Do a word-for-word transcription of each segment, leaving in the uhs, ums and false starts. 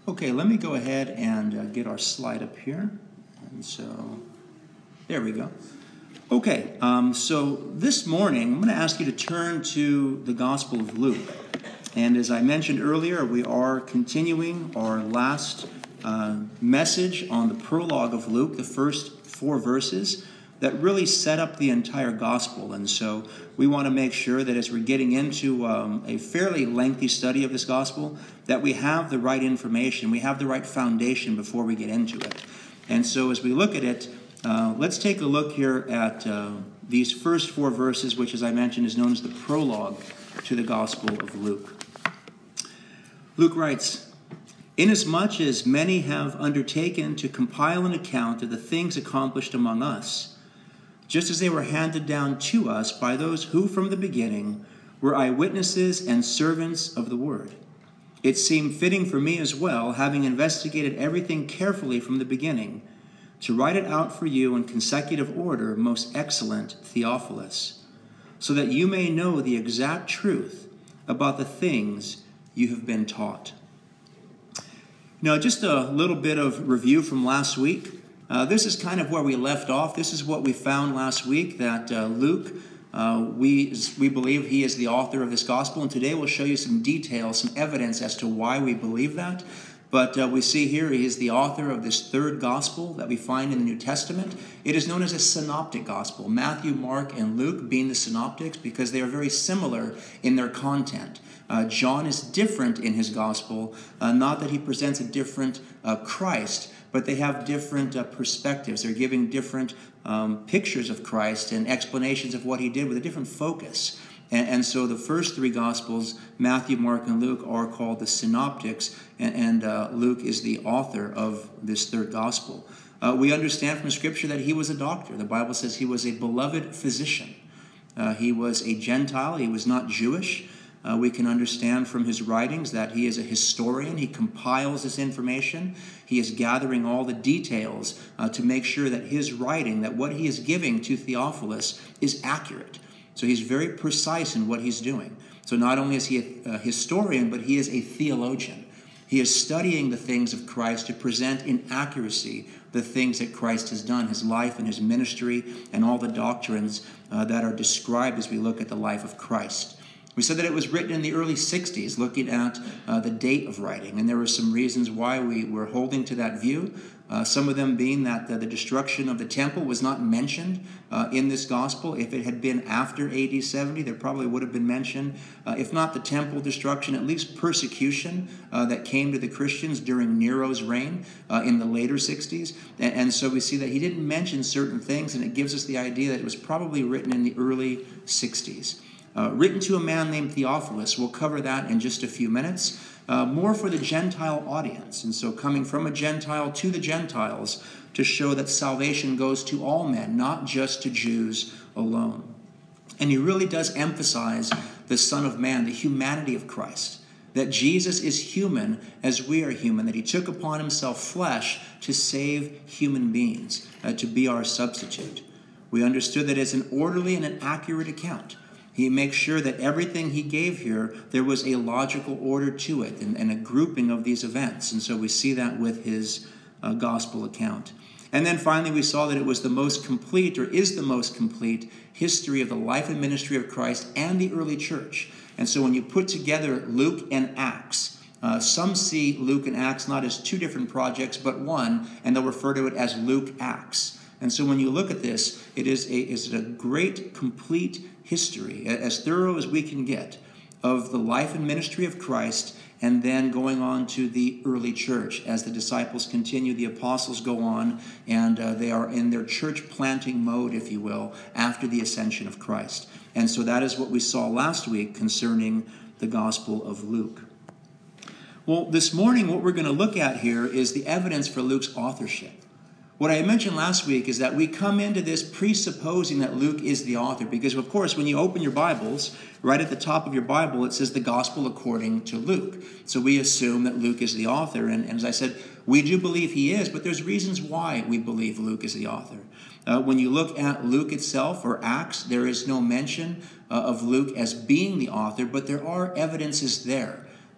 Okay, let me go ahead and uh, get our slide up here. And so, there we go. Okay, um, so this morning, I'm going to ask you to turn to the Gospel of Luke. And as I mentioned earlier, we are continuing our last uh, message on the prologue of Luke, the first four verses that really set up the entire gospel. And so we want to make sure that as we're getting into um, a fairly lengthy study of this gospel, that we have the right information, we have the right foundation before we get into it. And so as we look at it, uh, let's take a look here at uh, these first four verses, which, as I mentioned, is known as the prologue to the Gospel of Luke. Luke writes, "Inasmuch as many have undertaken to compile an account of the things accomplished among us, just as they were handed down to us by those who from the beginning were eyewitnesses and servants of the word, it seemed fitting for me as well, having investigated everything carefully from the beginning, to write it out for you in consecutive order, most excellent Theophilus, so that you may know the exact truth about the things you have been taught." Now, just a little bit of review from last week. Uh, this is kind of where we left off. This is what we found last week, that uh, Luke, uh, we, we believe he is the author of this gospel, and today we'll show you some details, some evidence as to why we believe that. But uh, we see here he is the author of this third gospel that we find in the New Testament. It is known as a synoptic gospel, Matthew, Mark, and Luke being the synoptics because they are very similar in their content. Uh, John is different in his gospel, uh, not that he presents a different uh, Christ, but they have different uh, perspectives. They're giving different um, pictures of Christ and explanations of what he did with a different focus. And, and so the first three Gospels, Matthew, Mark, and Luke, are called the synoptics, and, and uh, Luke is the author of this third Gospel. Uh, we understand from Scripture that he was a doctor. The Bible says he was a beloved physician. Uh, he was a Gentile. He was not Jewish. Uh, we can understand from his writings that he is a historian. He compiles this information. He is gathering all the details uh, to make sure that his writing, that what he is giving to Theophilus is accurate. So he's very precise in what he's doing. So not only is he a, a historian, but he is a theologian. He is studying the things of Christ to present in accuracy the things that Christ has done, his life and his ministry, and all the doctrines uh, that are described as we look at the life of Christ. We said that it was written in the early sixties, looking at uh, the date of writing, and there were some reasons why we were holding to that view. Uh, some of them being that uh, the destruction of the temple was not mentioned uh, in this gospel. If it had been after A D seventy, there probably would have been mentioned, uh, if not the temple destruction, at least persecution uh, that came to the Christians during Nero's reign uh, in the later sixties. And, and so we see that he didn't mention certain things, and it gives us the idea that it was probably written in the early sixties. Uh, written to a man named Theophilus. We'll cover that in just a few minutes. Uh, more for the Gentile audience. And so coming from a Gentile to the Gentiles to show that salvation goes to all men, not just to Jews alone. And he really does emphasize the Son of Man, the humanity of Christ. That Jesus is human as we are human. That he took upon himself flesh to save human beings, uh, to be our substitute. We understood that it's an orderly and an accurate account. He makes sure that everything he gave here, there was a logical order to it and, and a grouping of these events. And so we see that with his uh, gospel account. And then finally we saw that it was the most complete, or is the most complete, history of the life and ministry of Christ and the early church. And so when you put together Luke and Acts, uh, some see Luke and Acts not as two different projects, but one, and they'll refer to it as Luke Acts. And so when you look at this, it is a, is a great, complete history, as thorough as we can get, of the life and ministry of Christ, and then going on to the early church. As the disciples continue, the apostles go on, and uh, they are in their church planting mode, if you will, after the ascension of Christ. And so that is what we saw last week concerning the Gospel of Luke. Well, this morning what we're going to look at here is the evidence for Luke's authorship. What I mentioned last week is that we come into this presupposing that Luke is the author, because, of course, when you open your Bibles, right at the top of your Bible, it says the Gospel according to Luke. So we assume that Luke is the author, and, and as I said, we do believe he is, but there's reasons why we believe Luke is the author. Uh, when you look at Luke itself, or Acts, there is no mention uh, of Luke as being the author, but there are evidences there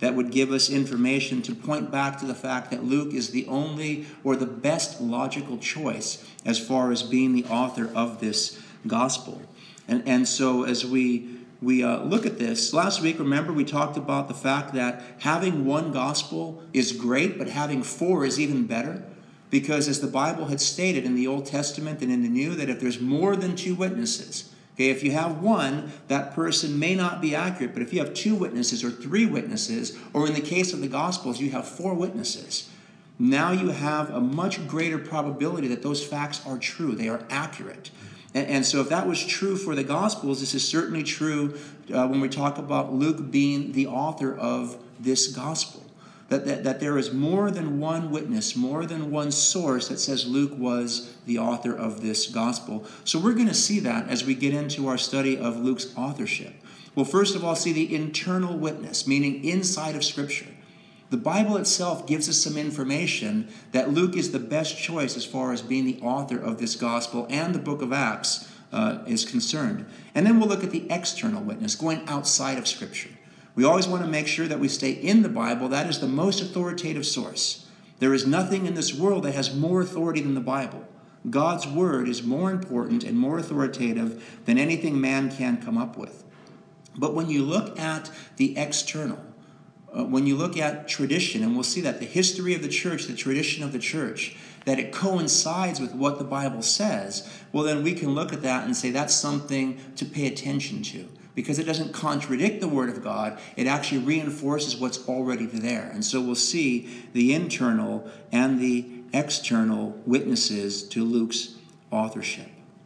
that would give us information to point back to the fact that Luke is the only or the best logical choice as far as being the author of this gospel. And, and so as we we uh, look at this, last week, remember, we talked about the fact that having one gospel is great, but having four is even better. Because as the Bible had stated in the Old Testament and in the New, that if there's more than two witnesses, okay, if you have one, that person may not be accurate. But if you have two witnesses or three witnesses, or in the case of the Gospels, you have four witnesses, now you have a much greater probability that those facts are true. They are accurate. And, and so if that was true for the Gospels, this is certainly true uh, when we talk about Luke being the author of this gospel. That, that, that there is more than one witness, more than one source that says Luke was the author of this gospel. So we're going to see that as we get into our study of Luke's authorship. We'll first of all see the internal witness, meaning inside of Scripture. The Bible itself gives us some information that Luke is the best choice as far as being the author of this gospel and the book of Acts uh, is concerned. And then we'll look at the external witness, going outside of Scripture. We always want to make sure that we stay in the Bible. That is the most authoritative source. There is nothing in this world that has more authority than the Bible. God's word is more important and more authoritative than anything man can come up with. But when you look at the external, uh, when you look at tradition, and we'll see that the history of the church, the tradition of the church, that it coincides with what the Bible says, well, then we can look at that and say that's something to pay attention to. Because it doesn't contradict the Word of God, it actually reinforces what's already there. And so we'll see the internal and the external witnesses to Luke's authorship.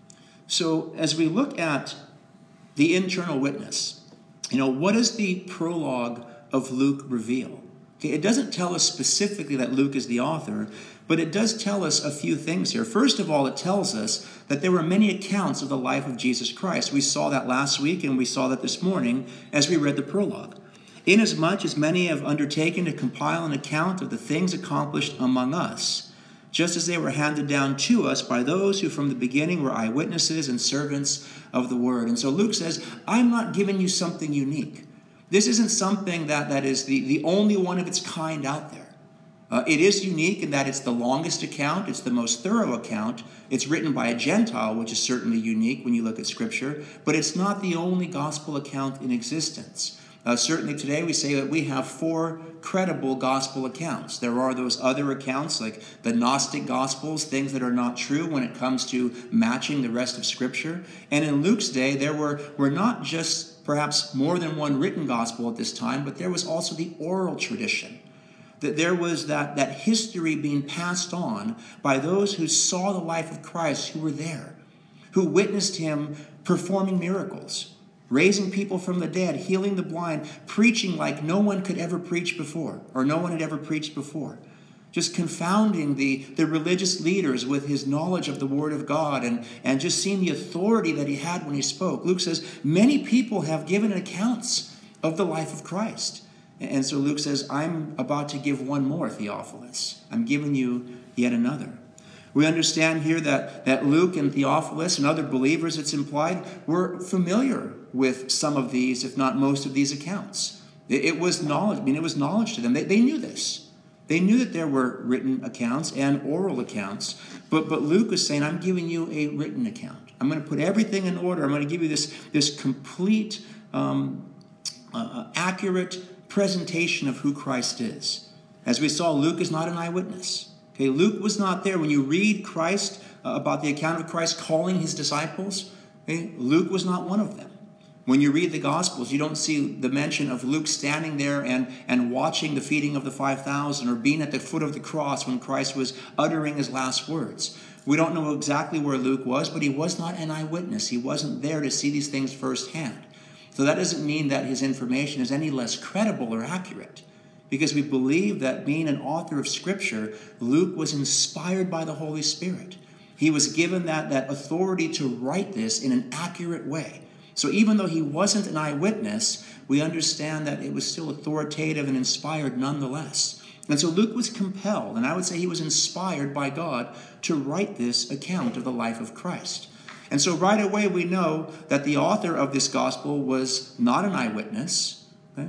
So as we look at the internal witness, you know, what does the prologue of Luke reveal? Okay, it doesn't tell us specifically that Luke is the author, but it does tell us a few things here. First of all, it tells us that there were many accounts of the life of Jesus Christ. We saw that last week, and we saw that this morning as we read the prologue. Inasmuch as many have undertaken to compile an account of the things accomplished among us, just as they were handed down to us by those who from the beginning were eyewitnesses and servants of the word. And so Luke says, I'm not giving you something unique. This isn't something that, that is the, the only one of its kind out there. Uh, it is unique in that it's the longest account, it's the most thorough account. It's written by a Gentile, which is certainly unique when you look at Scripture, but it's not the only gospel account in existence. Uh, certainly today we say that we have four credible gospel accounts. There are those other accounts like the Gnostic Gospels, things that are not true when it comes to matching the rest of Scripture. And in Luke's day, there were, were not just perhaps more than one written gospel at this time, but there was also the oral tradition. That there was that, that history being passed on by those who saw the life of Christ, who were there, who witnessed him performing miracles, raising people from the dead, healing the blind, preaching like no one could ever preach before, or no one had ever preached before, just confounding the, the religious leaders with his knowledge of the Word of God and, and just seeing the authority that he had when he spoke. Luke says, many people have given accounts of the life of Christ. And so Luke says, I'm about to give one more, Theophilus. I'm giving you yet another. We understand here that, that Luke and Theophilus and other believers, it's implied, were familiar with some of these, if not most of these accounts. It, it was knowledge. I mean, it was knowledge to them. They, they knew this. They knew that there were written accounts and oral accounts. But, but Luke was saying, I'm giving you a written account. I'm going to put everything in order. I'm going to give you this, this complete, um, uh, accurate presentation of who Christ is. As we saw, Luke is not an eyewitness. Okay, Luke was not there. When you read Christ, uh, about the account of Christ calling his disciples, okay, Luke was not one of them. When you read the Gospels, you don't see the mention of Luke standing there and, and watching the feeding of the five thousand or being at the foot of the cross when Christ was uttering his last words. We don't know exactly where Luke was, but he was not an eyewitness. He wasn't there to see these things firsthand. So that doesn't mean that his information is any less credible or accurate, because we believe that being an author of Scripture, Luke was inspired by the Holy Spirit. He was given that, that authority to write this in an accurate way. So even though he wasn't an eyewitness, we understand that it was still authoritative and inspired nonetheless. And so Luke was compelled, and I would say he was inspired by God to write this account of the life of Christ. And so right away we know that the author of this gospel was not an eyewitness. Okay?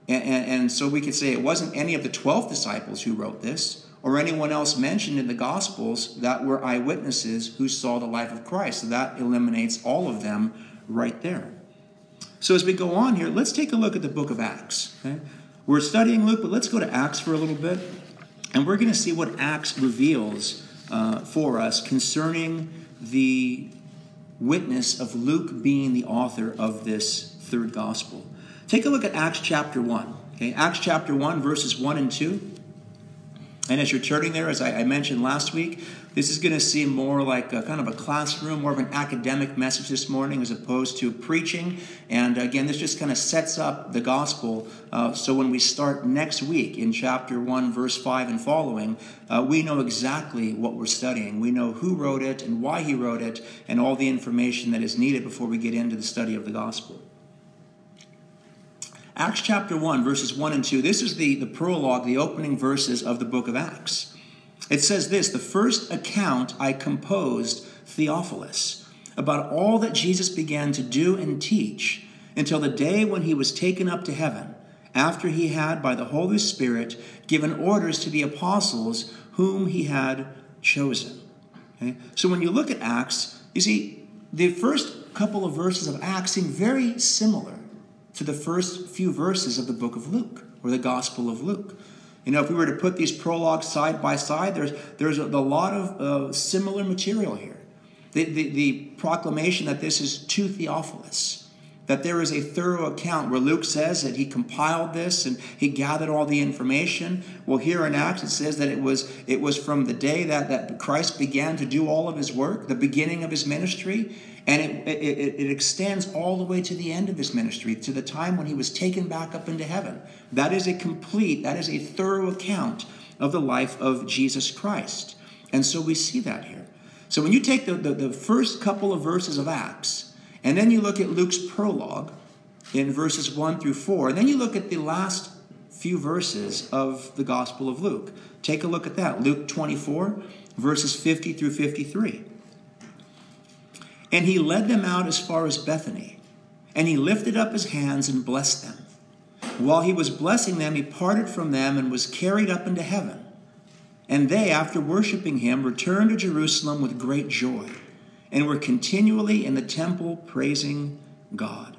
And, and, and so we could say it wasn't any of the twelve disciples who wrote this, or anyone else mentioned in the Gospels that were eyewitnesses who saw the life of Christ. So that eliminates all of them right there. So as we go on here, let's take a look at the book of Acts. Okay? We're studying Luke, but let's go to Acts for a little bit. And we're going to see what Acts reveals uh, for us concerning the witness of Luke being the author of this third gospel. Take a look at Acts chapter one. Okay? Acts chapter one, verses one and two. And as you're turning there, as I, I mentioned last week, this is going to seem more like a kind of a classroom, more of an academic message this morning as opposed to preaching. And again, this just kind of sets up the gospel. Uh, so when we start next week in chapter one, verse five and following, uh, we know exactly what we're studying. We know who wrote it and why he wrote it and all the information that is needed before we get into the study of the gospel. Acts chapter one, verses one and two. This is the, the prologue, the opening verses of the book of Acts. It says this: the first account I composed, Theophilus, about all that Jesus began to do and teach until the day when he was taken up to heaven, after he had, by the Holy Spirit, given orders to the apostles whom he had chosen. Okay? So when you look at Acts, you see, the first couple of verses of Acts seem very similar to the first few verses of the book of Luke, or the Gospel of Luke. You know, if we were to put these prologues side by side, there's there's a, a lot of uh, similar material here. The, the, the proclamation that this is to Theophilus, that there is a thorough account where Luke says that he compiled this and he gathered all the information. Well, here in Acts it says that it was it was from the day that, that Christ began to do all of his work, the beginning of his ministry, and it, it, it extends all the way to the end of his ministry, to the time when he was taken back up into heaven. That is a complete, that is a thorough account of the life of Jesus Christ. And so we see that here. So when you take the, the, the first couple of verses of Acts, and then you look at Luke's prologue in verses one through four, and then you look at the last few verses of the Gospel of Luke. Take a look at that. Luke twenty-four, verses fifty through fifty-three. And he led them out as far as Bethany, and he lifted up his hands and blessed them. While he was blessing them, he parted from them and was carried up into heaven. And they, after worshiping him, returned to Jerusalem with great joy, and were continually in the temple praising God.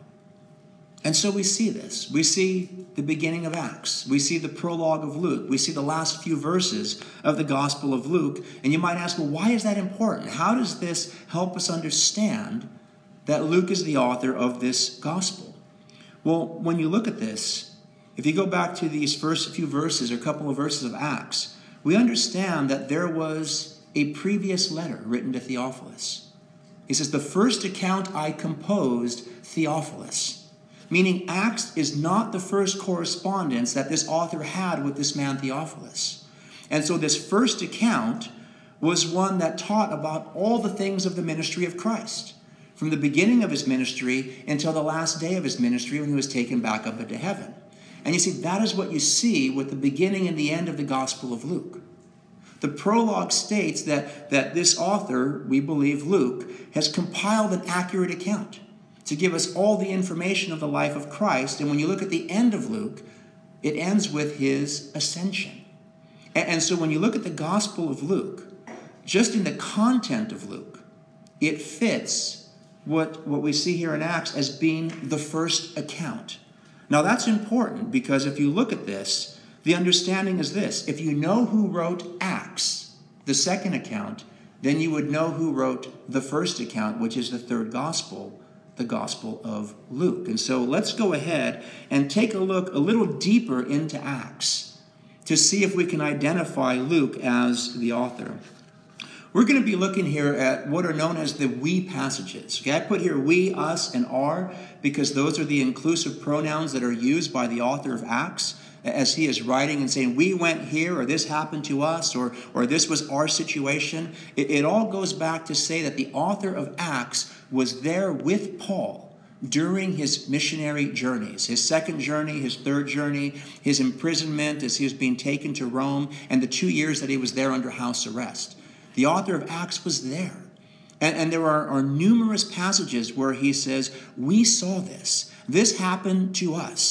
And so we see this. We see the beginning of Acts. We see the prologue of Luke. We see the last few verses of the Gospel of Luke. And you might ask, well, why is that important? How does this help us understand that Luke is the author of this Gospel? Well, when you look at this, if you go back to these first few verses or couple of verses of Acts, we understand that there was a previous letter written to Theophilus. He says, the first account I composed, Theophilus. Meaning Acts is not the first correspondence that this author had with this man Theophilus. And so this first account was one that taught about all the things of the ministry of Christ, from the beginning of his ministry until the last day of his ministry when he was taken back up into heaven. And you see, that is what you see with the beginning and the end of the Gospel of Luke. The prologue states that, that this author, we believe Luke, has compiled an accurate account to give us all the information of the life of Christ. And when you look at the end of Luke, it ends with his ascension. And, and so when you look at the Gospel of Luke, just in the content of Luke, it fits what, what we see here in Acts as being the first account. Now that's important because if you look at this, the understanding is this. If you know who wrote Acts, the second account, then you would know who wrote the first account, which is the third gospel, the Gospel of Luke. And so let's go ahead and take a look a little deeper into Acts to see if we can identify Luke as the author. We're going to be looking here at what are known as the we passages. Okay, I put here we, us, and our because those are the inclusive pronouns that are used by the author of Acts as he is writing and saying, we went here, or this happened to us, or, or this was our situation. It, it all goes back to say that the author of Acts was there with Paul during his missionary journeys, his second journey, his third journey, his imprisonment as he was being taken to Rome, and the two years that he was there under house arrest. The author of Acts was there. And, and there are, are numerous passages where he says, we saw this. This happened to us.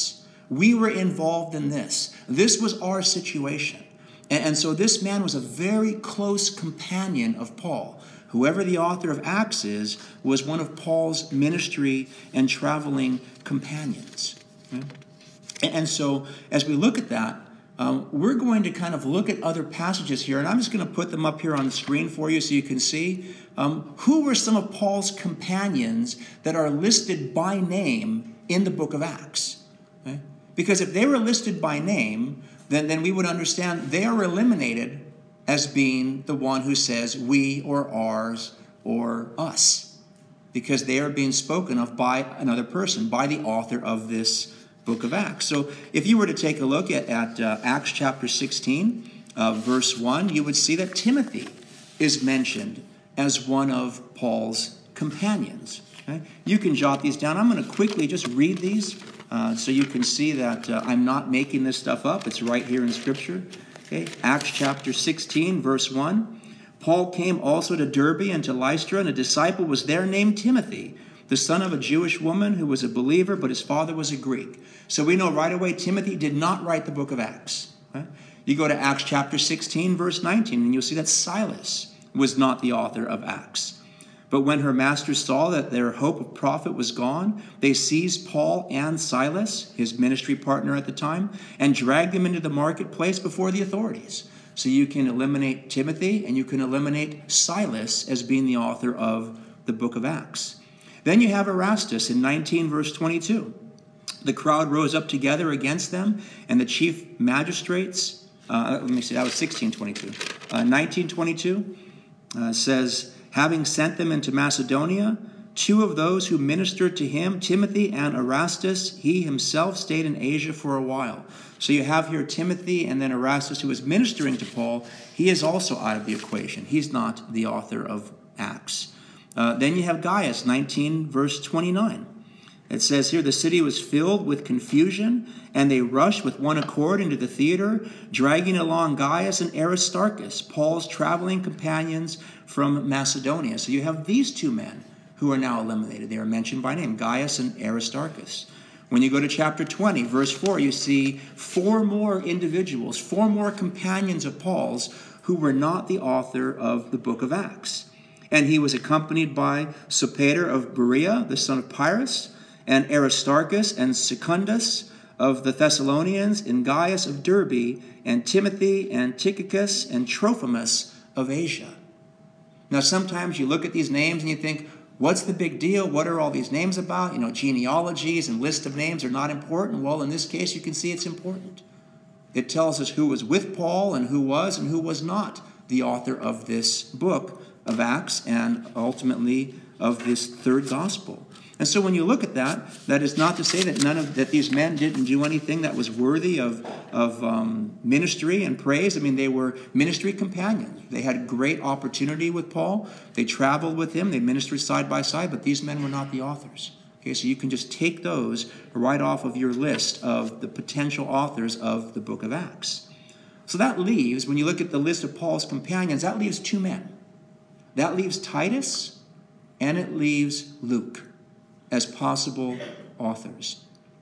We were involved in this. This was our situation. And, and so this man was a very close companion of Paul. Whoever the author of Acts is, was one of Paul's ministry and traveling companions. Okay? And, and so as we look at that, um, we're going to kind of look at other passages here, and I'm just going to put them up here on the screen for you so you can see. Um, who were some of Paul's companions that are listed by name in the book of Acts? Okay? Because if they were listed by name, then, then we would understand they are eliminated as being the one who says we or ours or us, because they are being spoken of by another person, by the author of this book of Acts. So if you were to take a look at, at uh, Acts chapter sixteen, uh, verse one, you would see that Timothy is mentioned as one of Paul's companions. Okay? You can jot these down. I'm going to quickly just read these uh, so you can see that uh, I'm not making this stuff up. It's right here in Scripture. Okay, Acts chapter sixteen, verse one. Paul came also to Derbe and to Lystra, and a disciple was there named Timothy, the son of a Jewish woman who was a believer, but his father was a Greek. So we know right away Timothy did not write the book of Acts. Right? You go to Acts chapter sixteen, verse nineteen, and you'll see that Silas was not the author of Acts. But when her masters saw that their hope of profit was gone, they seized Paul and Silas, his ministry partner at the time, and dragged them into the marketplace before the authorities. So you can eliminate Timothy and you can eliminate Silas as being the author of the book of Acts. Then you have Erastus in nineteen, verse twenty-two. The crowd rose up together against them, and the chief magistrates, uh, let me see, that was sixteen twenty-two. Uh, nineteen twenty-two uh, says, having sent them into Macedonia, two of those who ministered to him, Timothy and Erastus, he himself stayed in Asia for a while. So you have here Timothy and then Erastus, who is ministering to Paul. He is also out of the equation. He's not the author of Acts. Uh, then you have Gaius, nineteen, verse twenty-nine. It says here, the city was filled with confusion, and they rushed with one accord into the theater, dragging along Gaius and Aristarchus, Paul's traveling companions from Macedonia. So you have these two men who are now eliminated. They are mentioned by name, Gaius and Aristarchus. When you go to chapter twenty, verse four, you see four more individuals, four more companions of Paul's who were not the author of the book of Acts. And he was accompanied by Sopater of Berea, the son of Pyrrhus, and Aristarchus and Secundus of the Thessalonians, and Gaius of Derbe, and Timothy and Tychicus and Trophimus of Asia. Now, sometimes you look at these names and you think, what's the big deal? What are all these names about? You know, genealogies and lists of names are not important. Well, in this case, you can see it's important. It tells us who was with Paul and who was and who was not the author of this book of Acts and ultimately of this third gospel. And so when you look at that, that is not to say that none of that these men didn't do anything that was worthy of, of um, ministry and praise. I mean, they were ministry companions. They had great opportunity with Paul. They traveled with him. They ministered side by side, but these men were not the authors. Okay, so you can just take those right off of your list of the potential authors of the book of Acts. So that leaves, when you look at the list of Paul's companions, that leaves two men. That leaves Titus and it leaves Luke as possible authors.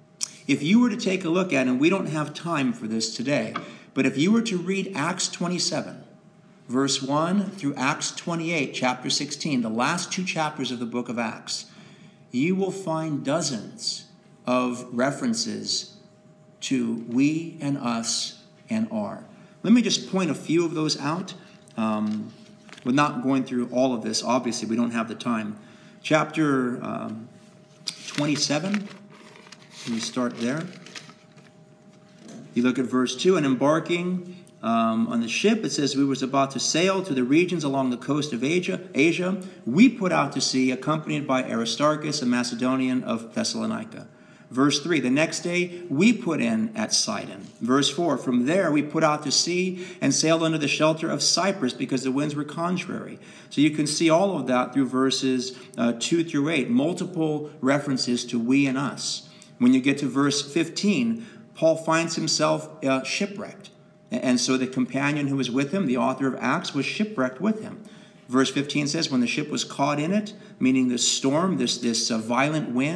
If you were to take a look at, and we don't have time for this today, but if you were to read Acts twenty-seven, verse one through Acts twenty-eight, chapter sixteen, the last two chapters of the book of Acts, you will find dozens of references to we and us and our. Let me just point a few of those out. Um, we're not going through all of this. Obviously, we don't have the time. Chapter um, twenty-seven, we start there. You look at verse two, and embarking um, on the ship, it says, we was about to sail to the regions along the coast of Asia. Asia. We put out to sea, accompanied by Aristarchus, a Macedonian of Thessalonica. Verse three, the next day we put in at Sidon. Verse four, from there we put out to sea and sailed under the shelter of Cyprus because the winds were contrary. So you can see all of that through verses uh, two through eight, multiple references to we and us. When you get to verse fifteen, Paul finds himself uh, shipwrecked. And so the companion who was with him, the author of Acts, was shipwrecked with him. Verse fifteen says, when the ship was caught in it, meaning this storm, this, this uh, violent wind,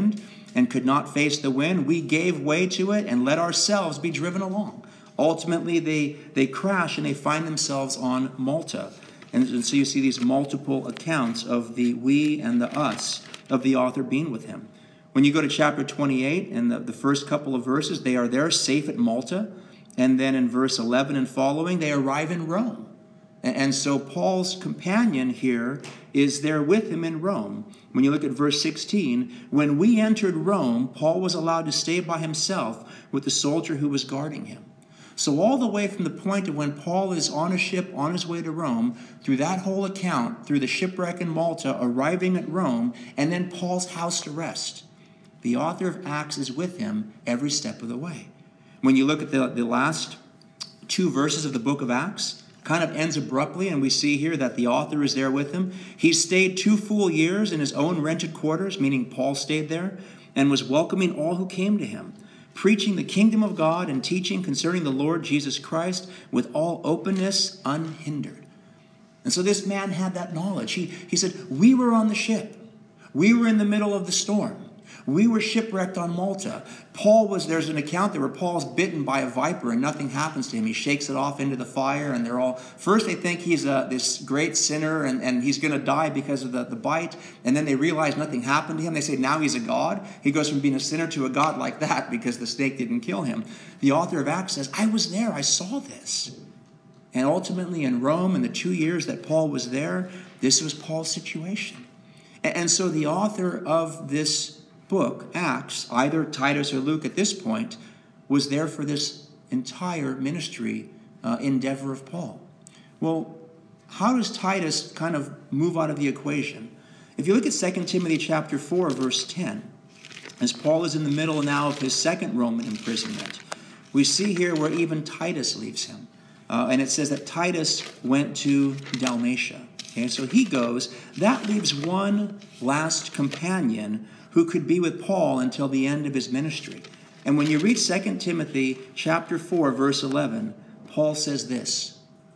and could not face the wind, we gave way to it and let ourselves be driven along. Ultimately, they, they crash and they find themselves on Malta. And, and so you see these multiple accounts of the we and the us, of the author being with him. When you go to chapter twenty-eight and the, the first couple of verses, they are there safe at Malta. And then in verse eleven and following, they arrive in Rome. And, and so Paul's companion here is there with him in Rome. When you look at verse sixteen, when we entered Rome, Paul was allowed to stay by himself with the soldier who was guarding him. So all the way from the point of when Paul is on a ship on his way to Rome, through that whole account, through the shipwreck in Malta, arriving at Rome, and then Paul's house arrest, the author of Acts is with him every step of the way. When you look at the, the last two verses of the book of Acts, kind of ends abruptly, and we see here that the author is there with him. He stayed two full years in his own rented quarters, meaning Paul stayed there, and was welcoming all who came to him, preaching the kingdom of God and teaching concerning the Lord Jesus Christ with all openness, unhindered. And so this man had that knowledge. He, he said, we were on the ship. We were in the middle of the storm. We were shipwrecked on Malta. Paul was, there's an account there where Paul's bitten by a viper and nothing happens to him. He shakes it off into the fire, and they're all, first they think he's a, this great sinner and, and he's going to die because of the, the bite. And then they realize nothing happened to him. They say now he's a god. He goes from being a sinner to a god like that because the snake didn't kill him. The author of Acts says, I was there. I saw this. And ultimately in Rome, in the two years that Paul was there, this was Paul's situation. And, and so the author of this book, Acts, either Titus or Luke at this point, was there for this entire ministry uh, endeavor of Paul. Well, how does Titus kind of move out of the equation? If you look at Second Timothy chapter four, verse ten, as Paul is in the middle now of his second Roman imprisonment, we see here where even Titus leaves him. Uh, and it says that Titus went to Dalmatia. Okay, so he goes. That leaves one last companion who could be with Paul until the end of his ministry. And when you read Second Timothy chapter four, verse eleven, Paul says this,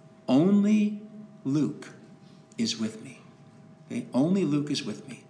only Luke is with me. Okay? Only Luke is with me.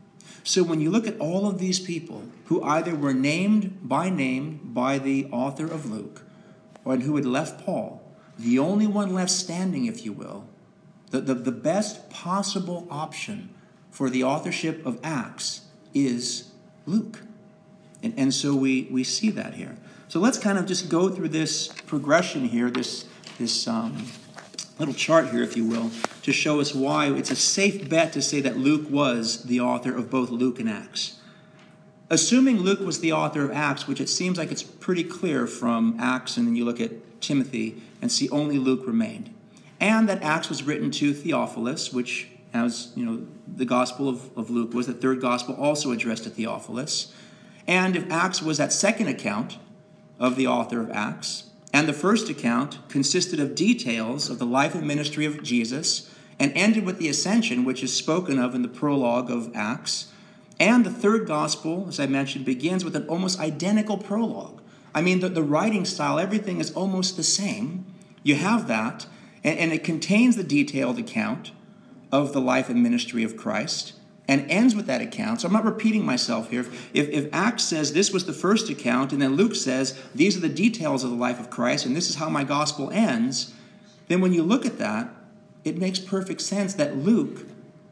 So when you look at all of these people who either were named by name by the author of Luke, or who had left Paul, the only one left standing, if you will, the, the, the best possible option for the authorship of Acts is Luke. And, and so we, we see that here. So let's kind of just go through this progression here, this, this um, little chart here, if you will, to show us why it's a safe bet to say that Luke was the author of both Luke and Acts. Assuming Luke was the author of Acts, which it seems like it's pretty clear from Acts, and then you look at Timothy and see only Luke remained. And that Acts was written to Theophilus, which, as you know, the Gospel of, of Luke was, the third Gospel also addressed to Theophilus. And if Acts was that second account of the author of Acts, and the first account consisted of details of the life and ministry of Jesus, and ended with the ascension, which is spoken of in the prologue of Acts, and the third Gospel, as I mentioned, begins with an almost identical prologue. I mean, the, the writing style, everything is almost the same. You have that, and, and it contains the detailed account of the life and ministry of Christ, and ends with that account. So I'm not repeating myself here. If, if Acts says this was the first account, and then Luke says these are the details of the life of Christ, and this is how my gospel ends, then when you look at that, it makes perfect sense that Luke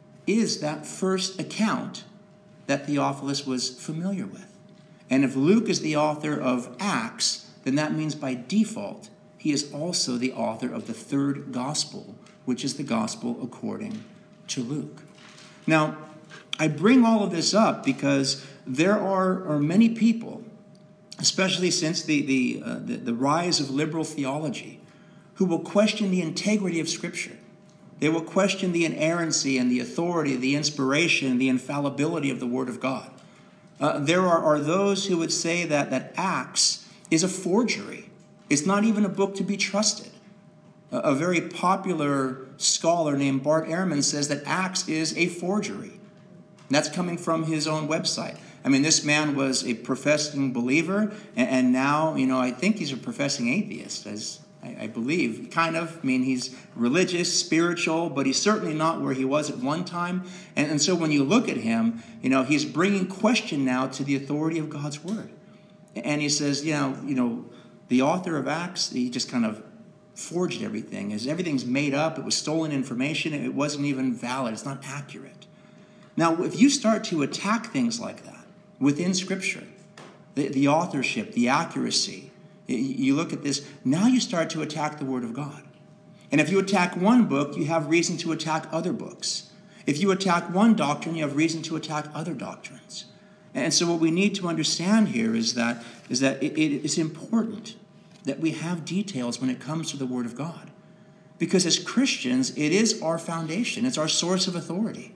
is that first account that Theophilus was familiar with. And if Luke is the author of Acts, then that means by default, he is also the author of the third gospel, which is the gospel according to Luke. Now, I bring all of this up because there are, are many people, especially since the, the, uh, the, the rise of liberal theology, who will question the integrity of Scripture. They will question the inerrancy and the authority, the inspiration, the infallibility of the Word of God. Uh, there are, are those who would say that, that Acts is a forgery. It's not even a book to be trusted. A, a very popular scholar named Bart Ehrman says that Acts is a forgery. And that's coming from his own website. I mean, this man was a professing believer, and, and now, you know, I think he's a professing atheist, as I, I believe, kind of. I mean, he's religious, spiritual, but he's certainly not where he was at one time. And, and so when you look at him, you know, he's bringing question now to the authority of God's word. And he says, you know, you know, the author of Acts, he just kind of forged everything. As everything's made up, it was stolen information, it wasn't even valid, it's not accurate. Now, if you start to attack things like that within Scripture, the, the authorship, the accuracy, you look at this, now you start to attack the Word of God. And if you attack one book, you have reason to attack other books. If you attack one doctrine, you have reason to attack other doctrines. And so what we need to understand here is that, is that it, it is important that we have details when it comes to the Word of God. Because as Christians, it is our foundation. It's our source of authority.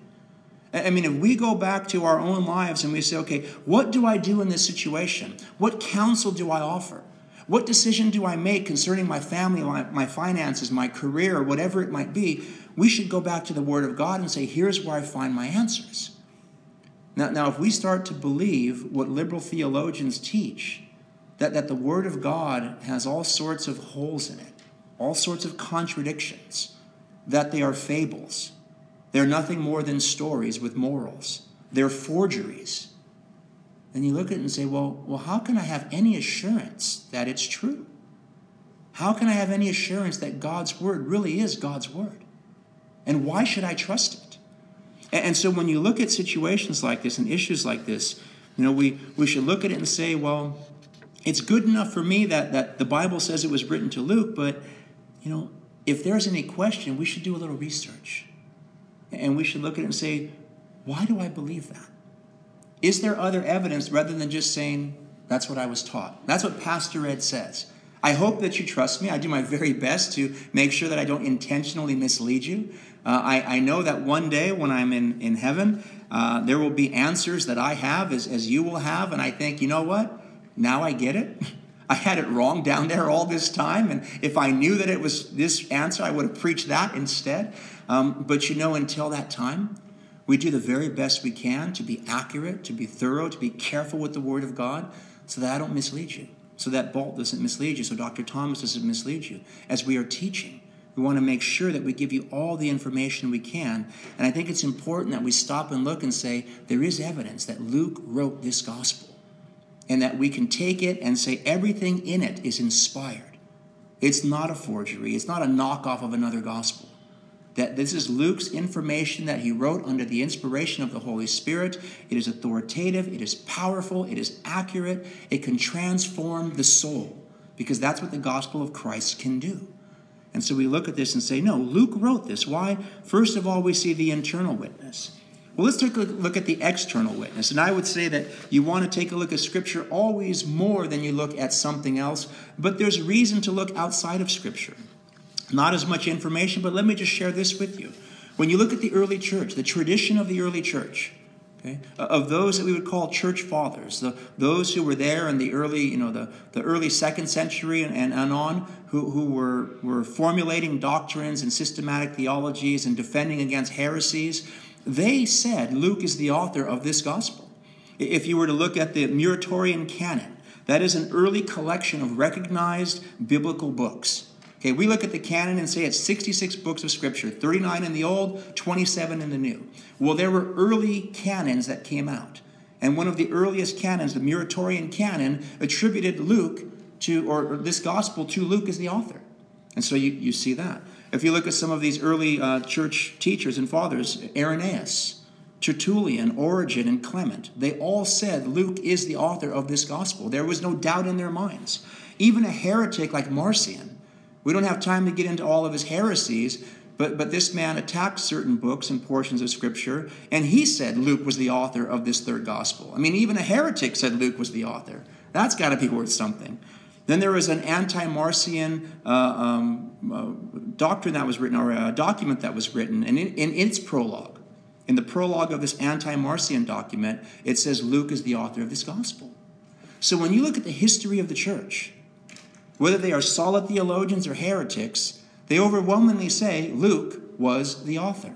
I mean, if we go back to our own lives and we say, okay, what do I do in this situation? What counsel do I offer? What decision do I make concerning my family, my, my finances, my career, whatever it might be? We should go back to the Word of God and say, here's where I find my answers. Now, now if we start to believe what liberal theologians teach, that, that the Word of God has all sorts of holes in it, all sorts of contradictions, that they are fables, they're nothing more than stories with morals, they're forgeries, then you look at it and say, well, well, how can I have any assurance that it's true? How can I have any assurance that God's Word really is God's Word? And why should I trust it? And, and so when you look at situations like this and issues like this, you know, we, we should look at it and say, well, it's good enough for me that, that the Bible says it was written to Luke, but, you know, if there's any question, we should do a little research. And we should look at it and say, why do I believe that? Is there other evidence rather than just saying, that's what I was taught? That's what Pastor Ed says. I hope that you trust me. I do my very best to make sure that I don't intentionally mislead you. Uh, I, I know that one day when I'm in, in heaven, uh, there will be answers that I have as, as you will have. And I think, you know what? Now I get it. I had it wrong down there all this time. And if I knew that it was this answer, I would have preached that instead. Um, but you know, until that time, we do the very best we can to be accurate, to be thorough, to be careful with the Word of God so that I don't mislead you, so that Bolt doesn't mislead you, so Doctor Thomas doesn't mislead you. As we are teaching, we want to make sure that we give you all the information we can. And I think it's important that we stop and look and say, there is evidence that Luke wrote this gospel and that we can take it and say everything in it is inspired. It's not a forgery. It's not a knockoff of another gospel. That this is Luke's information that he wrote under the inspiration of the Holy Spirit. It is authoritative, it is powerful, it is accurate, it can transform the soul, because that's what the gospel of Christ can do. And so we look at this and say, no, Luke wrote this. Why? First of all, we see the internal witness. Well, let's take a look at the external witness. And I would say that you want to take a look at Scripture always more than you look at something else, but there's reason to look outside of Scripture. Not as much information, but let me just share this with you. When you look at the early church, the tradition of the early church, okay, of those that we would call church fathers, the, those who were there in the early, you know, the, the early second century and, and, and on, who, who were, were formulating doctrines and systematic theologies and defending against heresies, they said Luke is the author of this gospel. If you were to look at the Muratorian canon, that is an early collection of recognized biblical books. Okay, we look at the canon and say it's sixty-six books of Scripture, thirty-nine in the Old, twenty-seven in the New. Well, there were early canons that came out. And one of the earliest canons, the Muratorian canon, attributed Luke to, or, or this gospel to Luke as the author. And so you, you see that. If you look at some of these early uh, church teachers and fathers, Irenaeus, Tertullian, Origen, and Clement, they all said Luke is the author of this gospel. There was no doubt in their minds. Even a heretic like Marcion, we don't have time to get into all of his heresies, but, but this man attacked certain books and portions of Scripture, and he said Luke was the author of this third gospel. I mean, even a heretic said Luke was the author. That's got to be worth something. Then there was an anti-Marcion uh, um, uh, doctrine that was written, or a document that was written, and in, in its prologue, in the prologue of this anti-Marcion document, it says Luke is the author of this gospel. So when you look at the history of the church, whether they are solid theologians or heretics, they overwhelmingly say Luke was the author.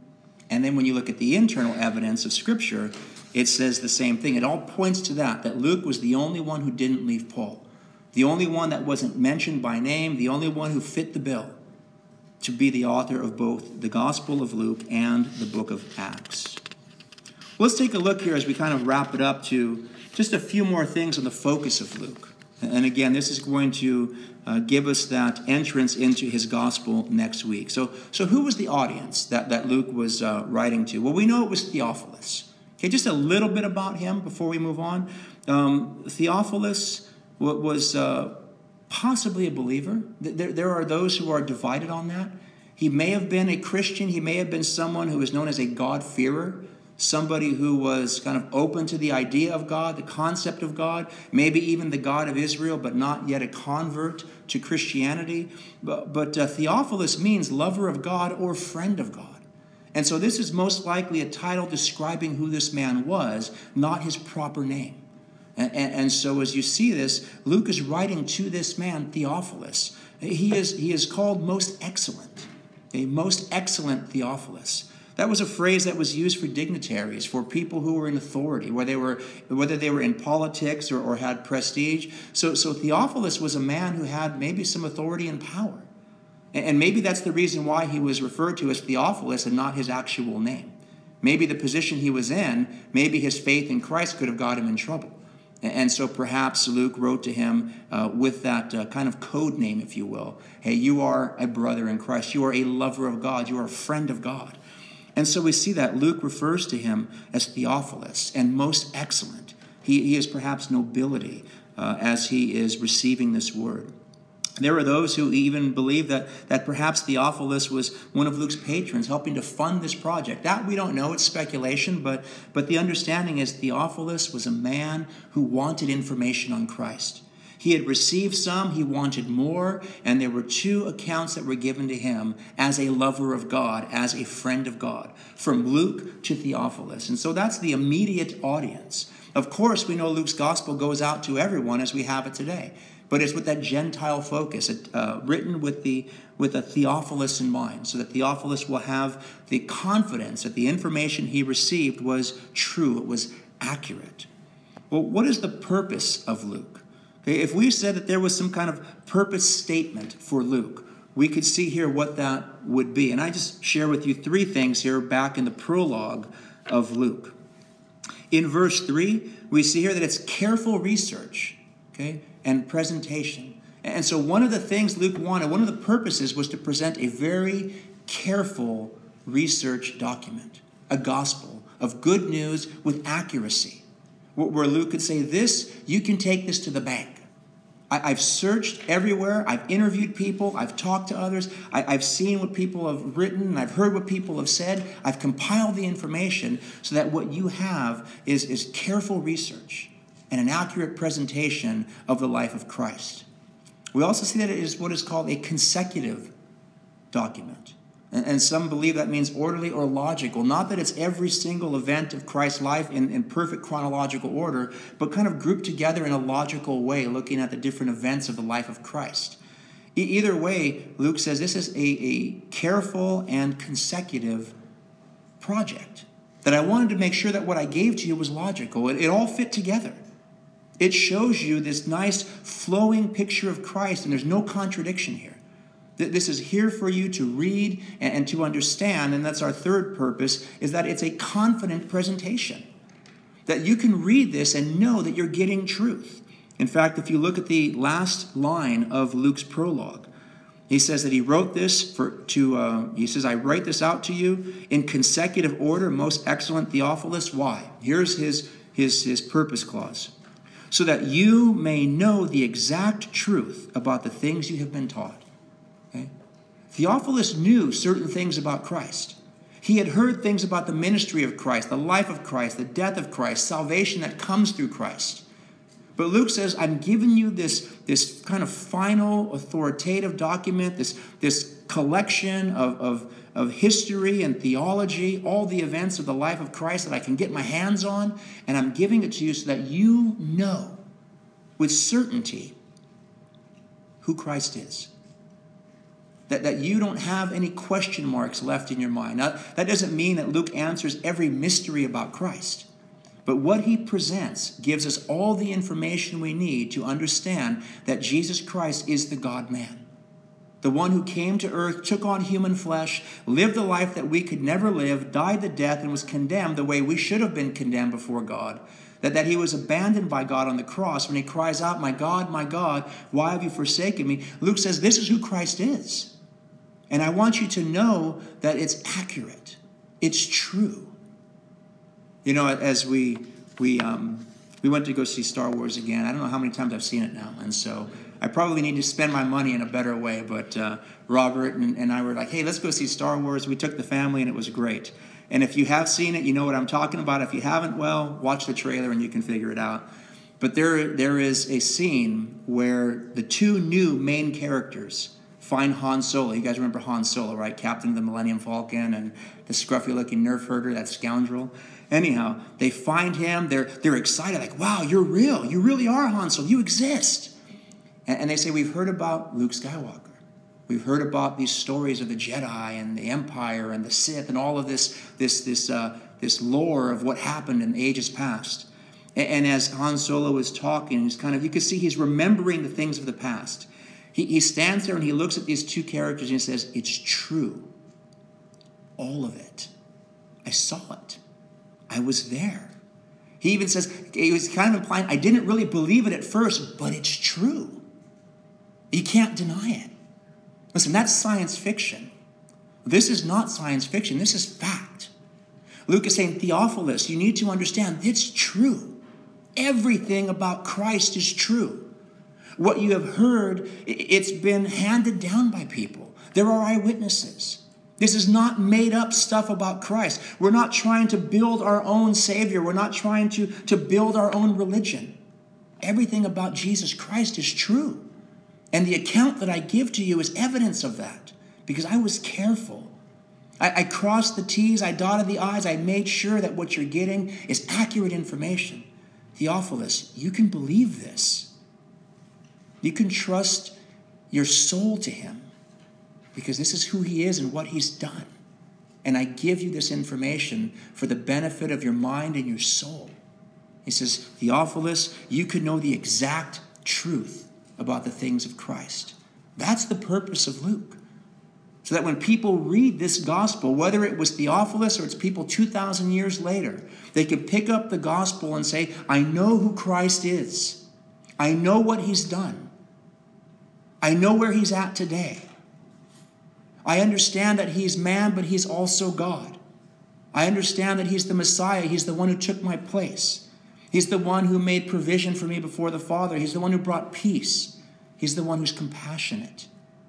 And then when you look at the internal evidence of Scripture, it says the same thing. It all points to that, that Luke was the only one who didn't leave Paul. the only one that wasn't mentioned by name, the only one who fit the bill to be the author of both the Gospel of Luke and the book of Acts. Let's take a look here as we kind of wrap it up to just a few more things on the focus of Luke. And again, this is going to uh, give us that entrance into his gospel next week. So, so who was the audience that, that Luke was uh, writing to? Well, we know it was Theophilus. Okay, just a little bit about him before we move on. Um, Theophilus was uh, possibly a believer. There, there are those who are divided on that. He may have been a Christian. He may have been someone who is known as a God-fearer, somebody who was kind of open to the idea of God, the concept of God, maybe even the God of Israel, but not yet a convert to Christianity. But, but uh, Theophilus means lover of God or friend of God. And so this is most likely a title describing who this man was, not his proper name. And, and, and so as you see this, Luke is writing to this man, Theophilus. He is, he is called most excellent, a most excellent Theophilus. That was a phrase that was used for dignitaries, for people who were in authority, whether they were, whether they were in politics or, or had prestige. So, so Theophilus was a man who had maybe some authority and power. And, and maybe that's the reason why he was referred to as Theophilus and not his actual name. Maybe the position he was in, maybe his faith in Christ could have got him in trouble. And, and so perhaps Luke wrote to him uh, with that uh, kind of code name, if you will. Hey, you are a brother in Christ. You are a lover of God. You are a friend of God. And so we see that Luke refers to him as Theophilus and most excellent. He, he is perhaps nobility uh, as he is receiving this word. There are those who even believe that, that perhaps Theophilus was one of Luke's patrons helping to fund this project. That we don't know. It's speculation. But, but the understanding is Theophilus was a man who wanted information on Christ. He had received some, he wanted more, and there were two accounts that were given to him as a lover of God, as a friend of God, from Luke to Theophilus. And so that's the immediate audience. Of course, we know Luke's gospel goes out to everyone as we have it today, but it's with that Gentile focus, uh, written with the with a Theophilus in mind, so that Theophilus will have the confidence that the information he received was true, it was accurate. Well, what is the purpose of Luke? Okay, if we said that there was some kind of purpose statement for Luke, we could see here what that would be. And I just share with you three things here back in the prologue of Luke. In verse three, we see here that it's careful research, okay, and presentation. And so one of the things Luke wanted, one of the purposes was to present a very careful research document, a gospel of good news with accuracy. Where Luke could say, this, you can take this to the bank. I, I've searched everywhere. I've interviewed people. I've talked to others. I, I've seen what people have written. And I've heard what people have said. I've compiled the information so that what you have is, is careful research and an accurate presentation of the life of Christ. We also see that it is what is called a consecutive document. And some believe that means orderly or logical. Not that it's every single event of Christ's life in, in perfect chronological order, but kind of grouped together in a logical way, looking at the different events of the life of Christ. E- either way, Luke says this is a, a careful and consecutive project. That I wanted to make sure that what I gave to you was logical. It, it all fit together. It shows you this nice flowing picture of Christ, and there's no contradiction here. This is here for you to read and to understand, and that's our third purpose, is that it's a confident presentation. That you can read this and know that you're getting truth. In fact, if you look at the last line of Luke's prologue, he says that he wrote this for to, uh, he says, I write this out to you in consecutive order, most excellent Theophilus. Why? Here's his, his, his purpose clause. So that you may know the exact truth about the things you have been taught. Okay? Theophilus knew certain things about Christ. He had heard things about the ministry of Christ, the life of Christ, the death of Christ, salvation that comes through Christ. But Luke says, I'm giving you this, this kind of final authoritative document, this, this collection of, of, of history and theology, all the events of the life of Christ that I can get my hands on, and I'm giving it to you so that you know with certainty who Christ is. That, that you don't have any question marks left in your mind. Now, that doesn't mean that Luke answers every mystery about Christ. But what he presents gives us all the information we need to understand that Jesus Christ is the God-man, the one who came to earth, took on human flesh, lived the life that we could never live, died the death, and was condemned the way we should have been condemned before God. That, that he was abandoned by God on the cross when he cries out, "My God, my God, why have you forsaken me?" Luke says this is who Christ is. And I want you to know that it's accurate. It's true. You know, as we we um, we went to go see Star Wars again. I don't know how many times I've seen it now. And so I probably need to spend my money in a better way. But uh, Robert and, and I were like, hey, let's go see Star Wars. We took the family and it was great. And if you have seen it, you know what I'm talking about. If you haven't, well, watch the trailer and you can figure it out. But there, there is a scene where the two new main characters find Han Solo. You guys remember Han Solo, right? Captain of the Millennium Falcon and the scruffy-looking nerf herder, that scoundrel. Anyhow, they find him. They're, they're excited, like, wow, you're real. You really are Han Solo. You exist. And, and they say, we've heard about Luke Skywalker. We've heard about these stories of the Jedi and the Empire and the Sith and all of this this this uh, this lore of what happened in ages past. And, and as Han Solo is talking, he's kind of you can see he's remembering the things of the past. He he stands there and he looks at these two characters and he says, "It's true, all of it. I saw it. I was there." He even says he was kind of implying, "I didn't really believe it at first, but it's true. You can't deny it." Listen, that's science fiction. This is not science fiction. This is fact. Luke is saying, Theophilus, you need to understand it's true. Everything about Christ is true. What you have heard, it's been handed down by people. There are eyewitnesses. This is not made up stuff about Christ. We're not trying to build our own Savior. We're not trying to, to build our own religion. Everything about Jesus Christ is true. And the account that I give to you is evidence of that, because I was careful. I, I crossed the T's, I dotted the I's, I made sure that what you're getting is accurate information. Theophilus, you can believe this. You can trust your soul to him, because this is who he is and what he's done. And I give you this information for the benefit of your mind and your soul. He says, Theophilus, you can know the exact truth about the things of Christ. That's the purpose of Luke. So that when people read this gospel, whether it was Theophilus or it's people two thousand years later, they can pick up the gospel and say, I know who Christ is. I know what he's done. I know where he's at today. I understand that he's man, but he's also God. I understand that he's the Messiah. He's the one who took my place. He's the one who made provision for me before the Father. He's the one who brought peace. He's the one who's compassionate.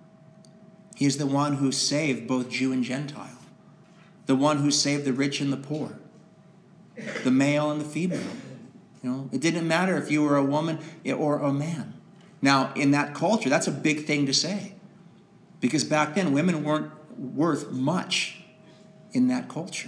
He is the one who saved both Jew and Gentile. The one who saved the rich and the poor. The male and the female. You know, it didn't matter if you were a woman or a man. Now, in that culture, that's a big thing to say. Because back then, women weren't worth much in that culture.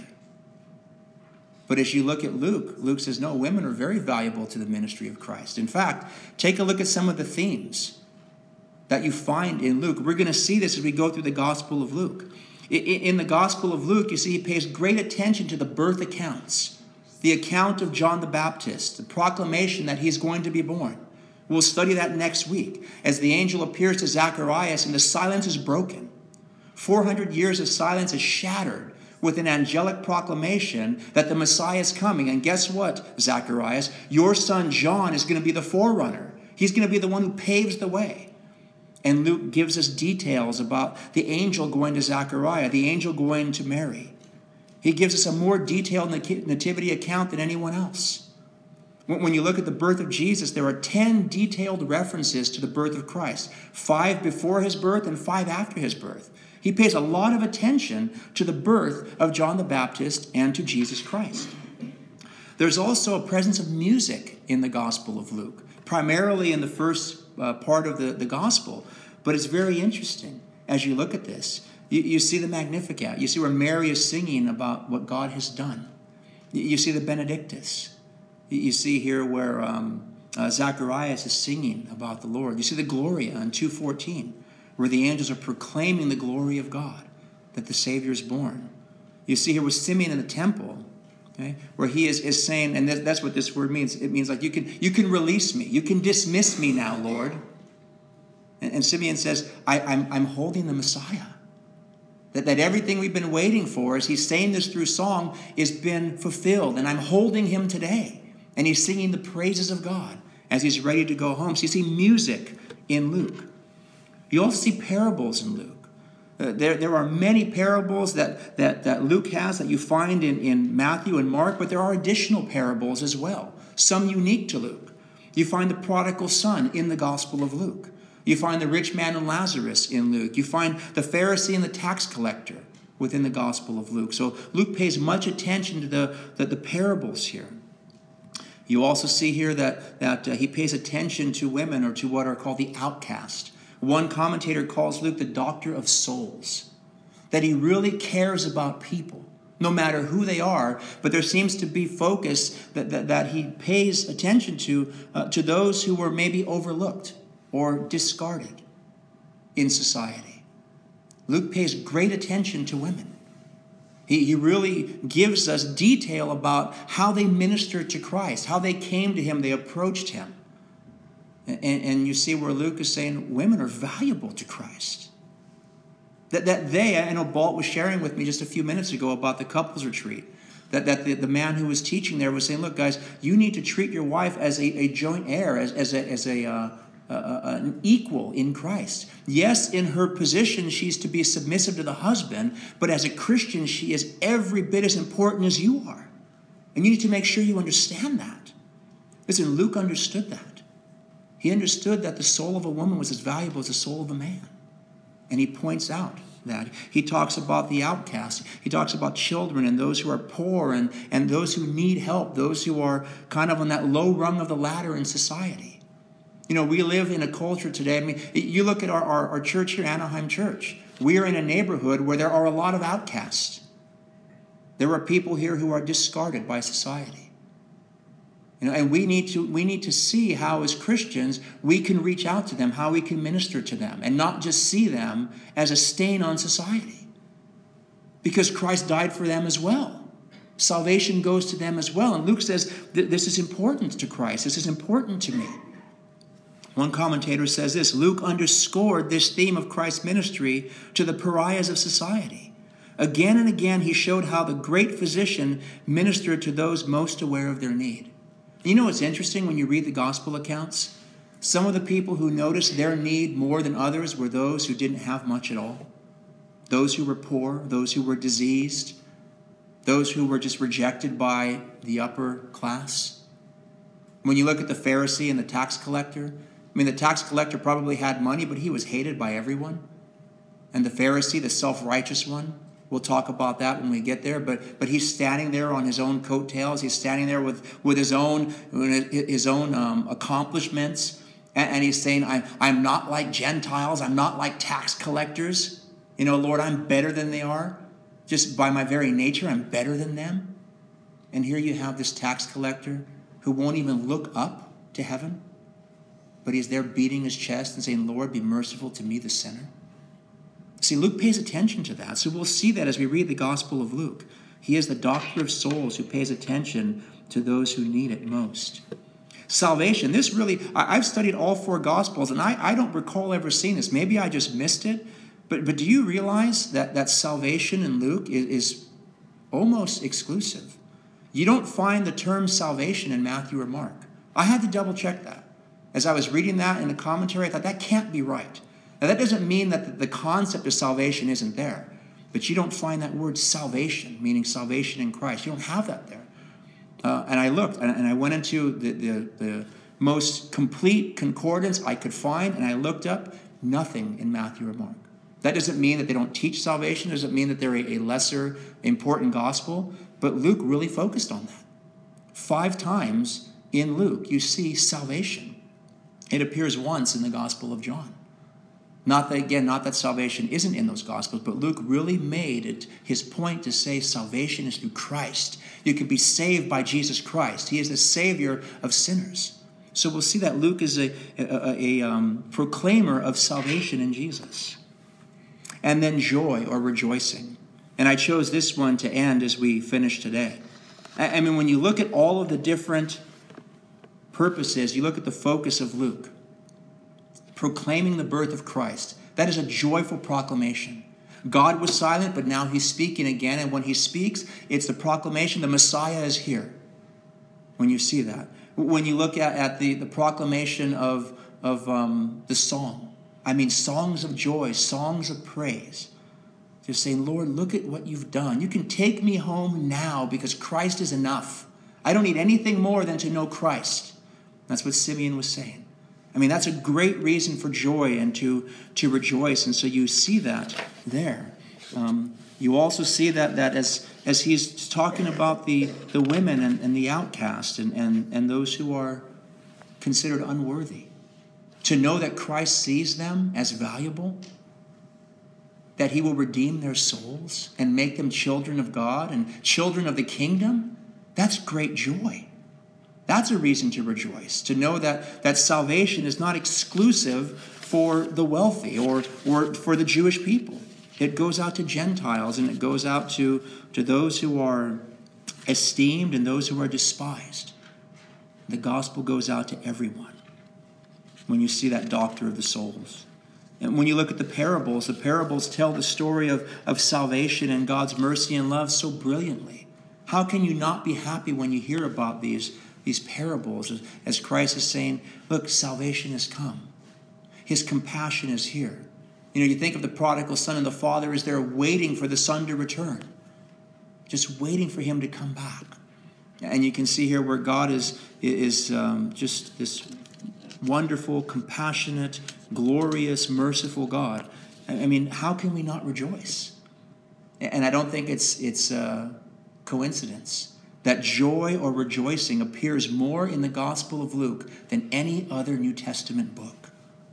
But as you look at Luke, Luke says, no, women are very valuable to the ministry of Christ. In fact, take a look at some of the themes that you find in Luke. We're going to see this as we go through the Gospel of Luke. In the Gospel of Luke, you see he pays great attention to the birth accounts, the account of John the Baptist, the proclamation that he's going to be born. We'll study that next week as the angel appears to Zacharias and the silence is broken. four hundred years of silence is shattered with an angelic proclamation that the Messiah is coming. And guess what, Zacharias? Your son John is going to be the forerunner. He's going to be the one who paves the way. And Luke gives us details about the angel going to Zechariah, the angel going to Mary. He gives us a more detailed nativity account than anyone else. When you look at the birth of Jesus, there are ten detailed references to the birth of Christ. Five before his birth and five after his birth. He pays a lot of attention to the birth of John the Baptist and to Jesus Christ. There's also a presence of music in the Gospel of Luke, primarily in the first uh, part of the, the Gospel. But it's very interesting as you look at this. You, you see the Magnificat. You see where Mary is singing about what God has done. You, you see the Benedictus. You, you see here where um, uh, Zacharias is singing about the Lord. You see the Gloria in two fourteen. Where the angels are proclaiming the glory of God, that the Savior is born. You see here with Simeon in the temple, Okay? Where he is, is saying, and that's what this word means. It means like you can you can release me. You can dismiss me now, Lord. And, and Simeon says, I, I'm, I'm holding the Messiah. That, that everything we've been waiting for, as he's saying this through song, is been fulfilled. And I'm holding him today. And he's singing the praises of God as he's ready to go home. So you see music in Luke. You also see parables in Luke. Uh, there, there are many parables that, that, that Luke has that you find in, in Matthew and Mark, but there are additional parables as well, some unique to Luke. You find the prodigal son in the Gospel of Luke. You find the rich man and Lazarus in Luke. You find the Pharisee and the tax collector within the Gospel of Luke. So Luke pays much attention to the, the, the parables here. You also see here that, that uh, he pays attention to women, or to what are called the outcast. One commentator calls Luke the doctor of souls, that he really cares about people, no matter who they are, but there seems to be focus that, that, that he pays attention to, uh, to those who were maybe overlooked or discarded in society. Luke pays great attention to women. He, he really gives us detail about how they ministered to Christ, how they came to him, they approached him. And, and you see where Luke is saying women are valuable to Christ. That, that they, I know Balt was sharing with me just a few minutes ago about the couples retreat, that, that the, the man who was teaching there was saying, look, guys, you need to treat your wife as a, a joint heir, as, as a, as a uh, uh, uh, an equal in Christ. Yes, in her position, she's to be submissive to the husband, but as a Christian, she is every bit as important as you are. And you need to make sure you understand that. Listen, Luke understood that. He understood that the soul of a woman was as valuable as the soul of a man. And he points out that. He talks about the outcast. He talks about children and those who are poor and, and those who need help, those who are kind of on that low rung of the ladder in society. You know, we live in a culture today. I mean, you look at our, our, our church here, Anaheim Church. We are in a neighborhood where there are a lot of outcasts. There are people here who are discarded by society. You know, and we need to we need to see how, as Christians, we can reach out to them, how we can minister to them, and not just see them as a stain on society. Because Christ died for them as well. Salvation goes to them as well. And Luke says, this is important to Christ. This is important to me. One commentator says this: Luke underscored this theme of Christ's ministry to the pariahs of society. Again and again, he showed how the great physician ministered to those most aware of their need. You know what's interesting when you read the gospel accounts? Some of the people who noticed their need more than others were those who didn't have much at all. Those who were poor, those who were diseased, those who were just rejected by the upper class. When you look at the Pharisee and the tax collector, I mean, the tax collector probably had money, but he was hated by everyone. And the Pharisee, the self-righteous one, we'll talk about that when we get there. But but he's standing there on his own coattails. He's standing there with, with his own his own um, accomplishments. And, and he's saying, I'm, I'm not like Gentiles. I'm not like tax collectors. You know, Lord, I'm better than they are. Just by my very nature, I'm better than them. And here you have this tax collector who won't even look up to heaven. But he's there beating his chest and saying, Lord, be merciful to me, the sinner. See, Luke pays attention to that. So we'll see that as we read the Gospel of Luke. He is the doctor of souls who pays attention to those who need it most. Salvation, this really, I, I've studied all four Gospels, and I, I don't recall ever seeing this. Maybe I just missed it. But but do you realize that, that salvation in Luke is, is almost exclusive? You don't find the term salvation in Matthew or Mark. I had to double check that. As I was reading that in the commentary, I thought that can't be right. Now, that doesn't mean that the concept of salvation isn't there. But you don't find that word salvation, meaning salvation in Christ. You don't have that there. Uh, and I looked, and I went into the, the, the most complete concordance I could find, and I looked up nothing in Matthew or Mark. That doesn't mean that they don't teach salvation. It doesn't mean that they're a, a lesser important gospel. But Luke really focused on that. Five times in Luke, you see salvation. It appears once in the Gospel of John. Not that, again, not that salvation isn't in those Gospels, but Luke really made it his point to say salvation is through Christ. You can be saved by Jesus Christ. He is the Savior of sinners. So we'll see that Luke is a, a, a um, proclaimer of salvation in Jesus. And then joy or rejoicing. And I chose this one to end as we finish today. I mean, when you look at all of the different purposes, you look at the focus of Luke, proclaiming the birth of Christ. That is a joyful proclamation. God was silent, but now he's speaking again. And when he speaks, it's the proclamation, the Messiah is here. When you see that. When you look at, at the, the proclamation of, of um, the song, I mean, songs of joy, songs of praise. Just saying, Lord, look at what you've done. You can take me home now because Christ is enough. I don't need anything more than to know Christ. That's what Simeon was saying. I mean, that's a great reason for joy and to, to rejoice. And so you see that there. Um, you also see that, that as, as he's talking about the, the women and, and the outcast and, and, and those who are considered unworthy, to know that Christ sees them as valuable, that he will redeem their souls and make them children of God and children of the kingdom, that's great joy. That's a reason to rejoice, to know that, that salvation is not exclusive for the wealthy or, or for the Jewish people. It goes out to Gentiles and it goes out to, to those who are esteemed and those who are despised. The gospel goes out to everyone when you see that doctor of the souls. And when you look at the parables, the parables tell the story of, of salvation and God's mercy and love so brilliantly. How can you not be happy when you hear about these These parables, as Christ is saying, look, salvation has come. His compassion is here. You know, you think of the prodigal son and the father is there waiting for the son to return. Just waiting for him to come back. And you can see here where God is, is um, just this wonderful, compassionate, glorious, merciful God. I mean, how can we not rejoice? And I don't think it's, it's a coincidence that joy or rejoicing appears more in the Gospel of Luke than any other New Testament book.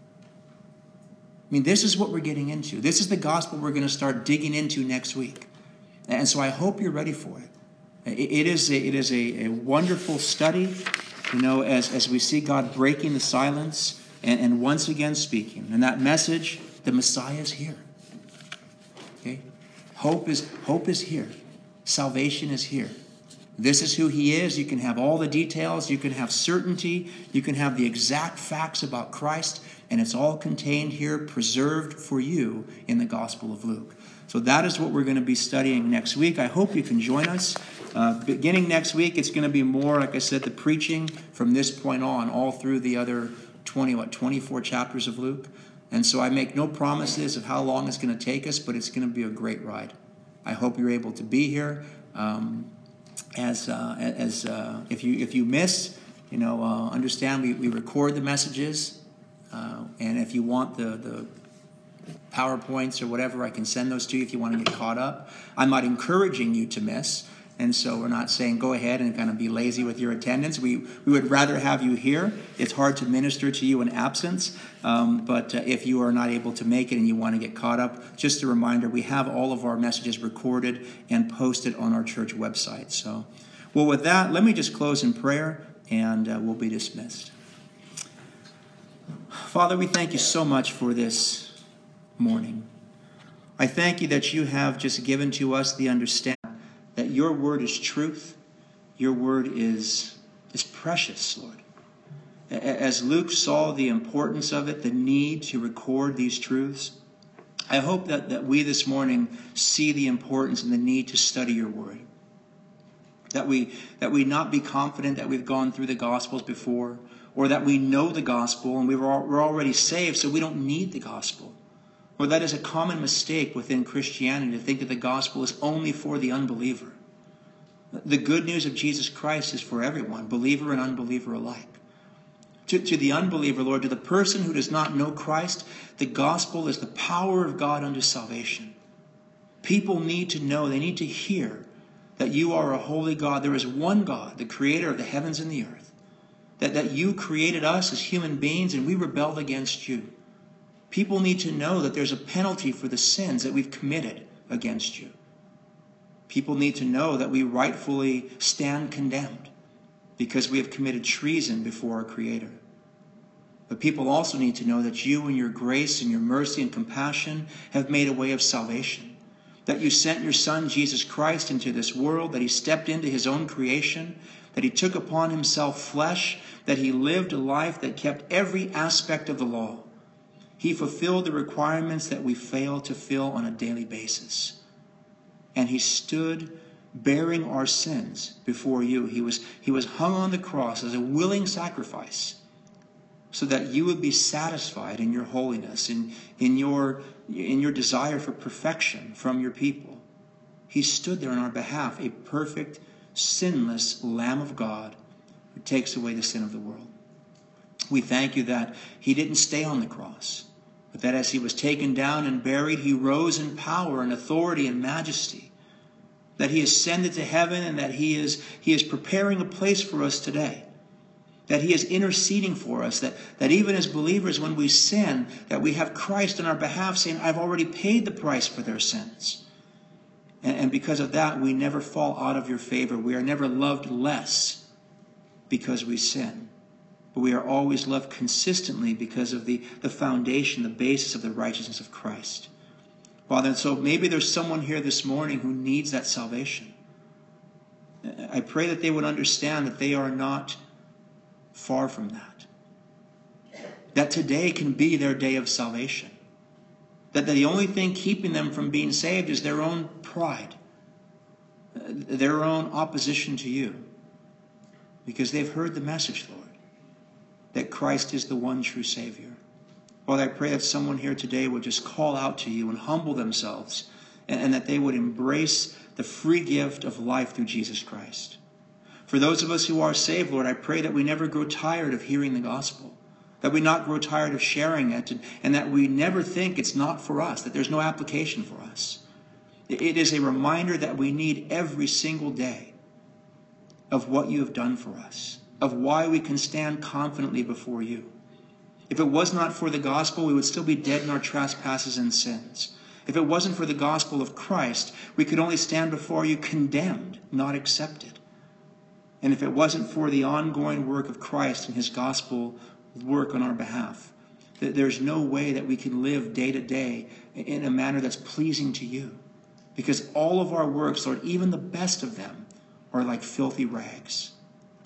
I mean, this is what we're getting into. This is the gospel we're going to start digging into next week. And so I hope you're ready for it. It is a, it is a, a wonderful study, you know, as, as we see God breaking the silence and, and once again speaking. And that message, the Messiah is here. Okay? Hope is, hope is here. Salvation is here. This is who he is. You can have all the details. You can have certainty. You can have the exact facts about Christ. And it's all contained here, preserved for you in the Gospel of Luke. So that is what we're going to be studying next week. I hope you can join us. Uh, beginning next week, it's going to be more, like I said, the preaching from this point on, all through the other twenty, what, twenty-four chapters of Luke. And so I make no promises of how long it's going to take us, but it's going to be a great ride. I hope you're able to be here. Um, As uh, as uh, if you if you miss, you know, uh, understand we, we record the messages, uh, and if you want the the PowerPoints or whatever, I can send those to you if you want to get caught up. I'm not encouraging you to miss, and so we're not saying go ahead and kind of be lazy with your attendance. We we would rather have you here. It's hard to minister to you in absence, um, but uh, if you are not able to make it and you want to get caught up, just a reminder, we have all of our messages recorded and posted on our church website. So, well, with that, let me just close in prayer, and uh, we'll be dismissed. Father, we thank you so much for this morning. I thank you that you have just given to us the understanding that your word is truth. Your word is, is precious, Lord. As Luke saw the importance of it, the need to record these truths, I hope that, that we this morning see the importance and the need to study your word. That we, that we not be confident that we've gone through the Gospels before, or that we know the gospel and we were, we're already saved, so we don't need the gospel. Or that is a common mistake within Christianity, to think that the gospel is only for the unbeliever. The good news of Jesus Christ is for everyone, believer and unbeliever alike. To, to the unbeliever, Lord, to the person who does not know Christ, the gospel is the power of God unto salvation. People need to know, they need to hear that you are a holy God. There is one God, the creator of the heavens and the earth. That, that you created us as human beings and we rebelled against you. People need to know that there's a penalty for the sins that we've committed against you. People need to know that we rightfully stand condemned because we have committed treason before our Creator. But people also need to know that you in your grace and your mercy and compassion have made a way of salvation. that you sent your Son, Jesus Christ, into this world, that he stepped into his own creation, that he took upon himself flesh, that he lived a life that kept every aspect of the law. He fulfilled the requirements that we fail to fill on a daily basis. And he stood bearing our sins before you. He was, he was hung on the cross as a willing sacrifice so that you would be satisfied in your holiness, in, in, your, in your desire for perfection from your people. He stood there on our behalf, a perfect, sinless Lamb of God who takes away the sin of the world. We thank you that he didn't stay on the cross, but that as he was taken down and buried, he rose in power and authority and majesty, that he ascended to heaven, and that he is, he is preparing a place for us today, that he is interceding for us, that, that even as believers, when we sin, that we have Christ on our behalf saying, I've already paid the price for their sins. And, and because of that, we never fall out of your favor. We are never loved less because we sin. But we are always loved consistently because of the, the foundation, the basis of the righteousness of Christ. Father, and so maybe there's someone here this morning who needs that salvation. I pray that they would understand that they are not far from that. That today can be their day of salvation. That the only thing keeping them from being saved is their own pride, their own opposition to you. Because they've heard the message, Lord, that Christ is the one true Savior. Father, I pray that someone here today would just call out to you and humble themselves, and, and that they would embrace the free gift of life through Jesus Christ. For those of us who are saved, Lord, I pray that we never grow tired of hearing the gospel, that we not grow tired of sharing it, and, and that we never think it's not for us, that there's no application for us. It is a reminder that we need every single day of what you have done for us, of why we can stand confidently before you. If it was not for the gospel, we would still be dead in our trespasses and sins. If it wasn't for the gospel of Christ, we could only stand before you condemned, not accepted. And if it wasn't for the ongoing work of Christ and his gospel work on our behalf, there's no way that we can live day to day in a manner that's pleasing to you. Because all of our works, Lord, even the best of them, are like filthy rags.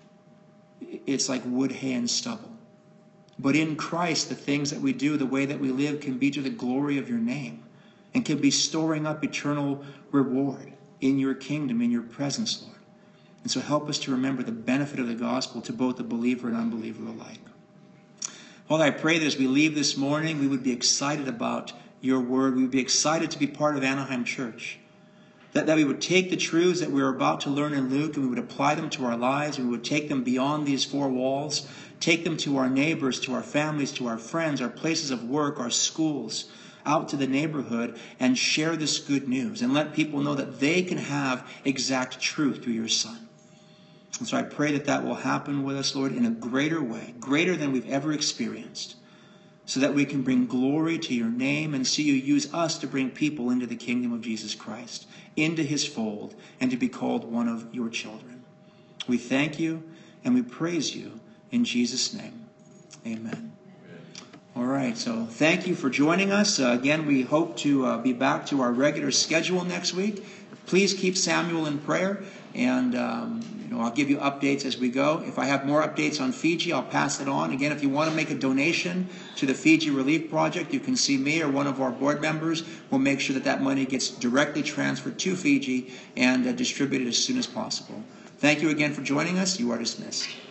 It's like wood, hay, and stubble. But in Christ, the things that we do, the way that we live, can be to the glory of your name and can be storing up eternal reward in your kingdom, in your presence, Lord. And so help us to remember the benefit of the gospel to both the believer and unbeliever alike. Father, I pray that as we leave this morning, we would be excited about your word. We would be excited to be part of Anaheim Church. That, that we would take the truths that we're about to learn in Luke and we would apply them to our lives. We would take them beyond these four walls, take them to our neighbors, to our families, to our friends, our places of work, our schools, out to the neighborhood, and share this good news and let people know that they can have exact truth through your Son. And so I pray that that will happen with us, Lord, in a greater way, greater than we've ever experienced, so that we can bring glory to your name and see you use us to bring people into the kingdom of Jesus Christ, into his fold, and to be called one of your children. We thank you and we praise you in Jesus' name. Amen. All right, so thank you for joining us. Uh, again, we hope to uh, be back to our regular schedule next week. Please keep Samuel in prayer, and um, you know, I'll give you updates as we go. If I have more updates on Fiji, I'll pass it on. Again, if you want to make a donation to the Fiji Relief Project, you can see me or one of our board members. We'll make sure that that money gets directly transferred to Fiji and uh, distributed as soon as possible. Thank you again for joining us. You are dismissed.